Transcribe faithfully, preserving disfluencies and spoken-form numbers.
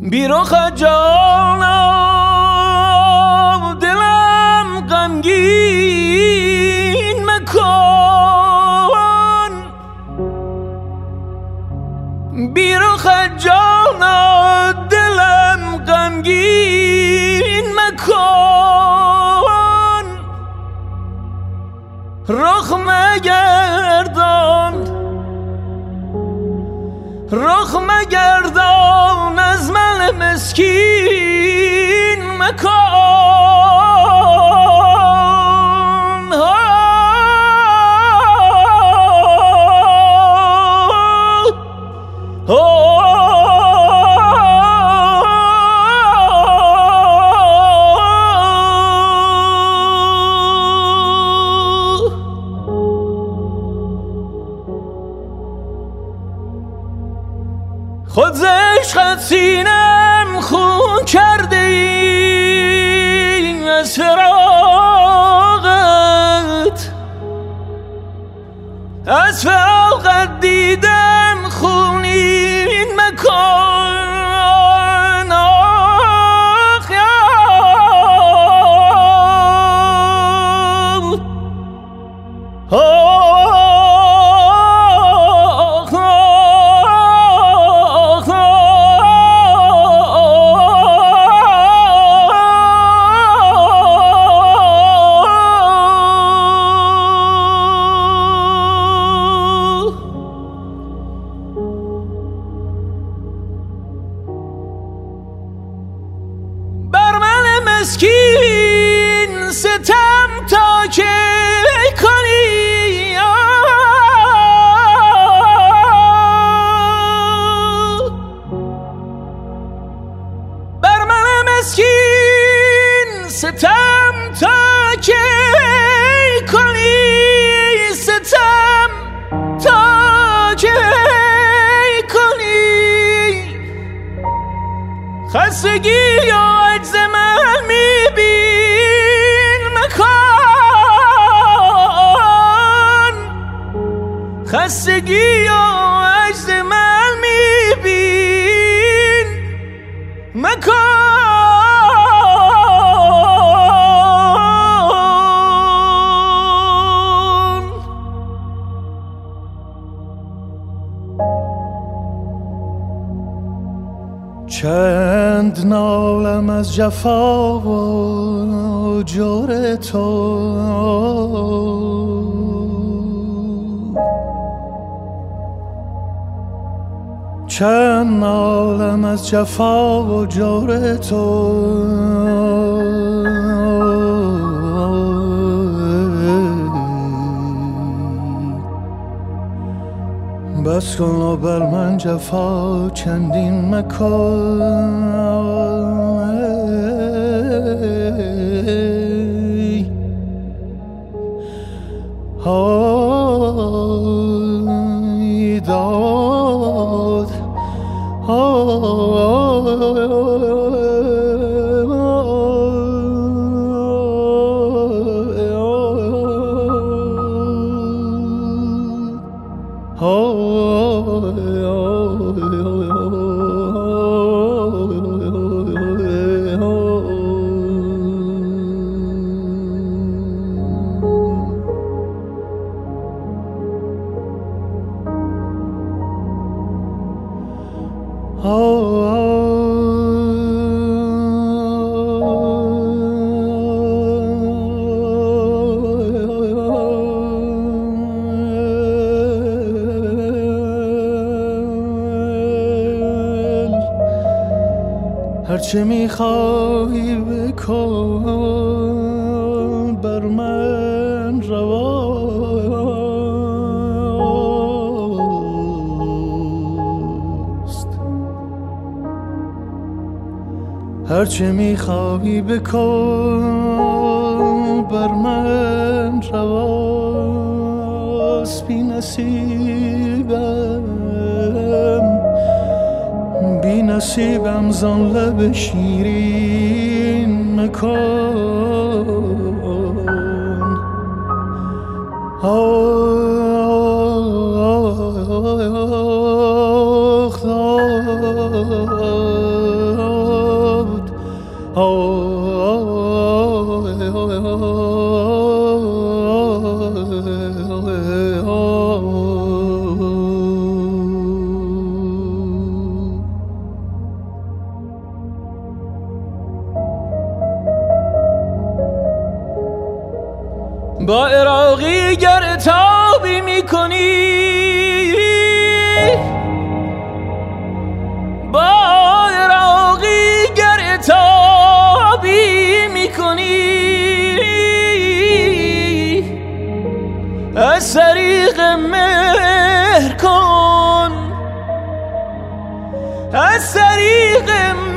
بیرخ جانم دلم غمگین مکن، بیرخ جانم دلم غمگین مکن، رخ مگردان رخ مگردان از من مسکین مکن. خود ز عشقت سینم خون کرده ای، از فراقت از فراقت دیدم خونین مکن. آخ یا مسکین ستم تا که کنی، بر من مسکین ستم تا که کنی، ستم تا که کنی، خستگی یا عجز من میبین مکن، خستگی یا عجز من میبین مکن. چند نالم از جفا و جور تو، چند نالم از جفا و جور تو، بس کن و بر من جفا چندین مکن. های داد هرچه میخواهی بکن بر من رواست، هرچه میخواهی بکن بر من رواست. بی نصیبم بی نصیبم زان لب شیرین مکن. آخ آخ با عراقی گر تابی میکنی، با عراقی گر تابی میکنی، از طریق مهر کن، از طریق